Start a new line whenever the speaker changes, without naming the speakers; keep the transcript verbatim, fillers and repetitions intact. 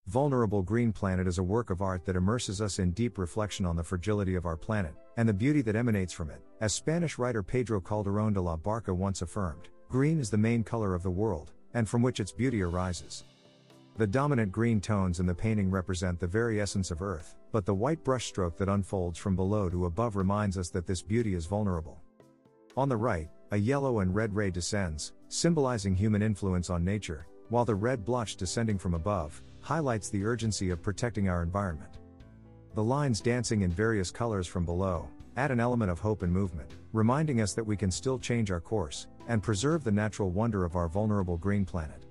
Vulnerable Green Planet is a work of art that immerses us in deep reflection on the fragility of our planet, and the beauty that emanates from it. As Spanish writer Pedro Calderón de la Barca once affirmed, green is the main color of the world, and from which its beauty arises. The dominant green tones in the painting represent the very essence of Earth, but the white brushstroke that unfolds from below to above reminds us that this beauty is vulnerable. On the right, a yellow and red ray descends, symbolizing human influence on nature, while the red blotch descending from above highlights the urgency of protecting our environment. The lines dancing in various colors from below add an element of hope and movement, reminding us that we can still change our course and preserve the natural wonder of our vulnerable green planet.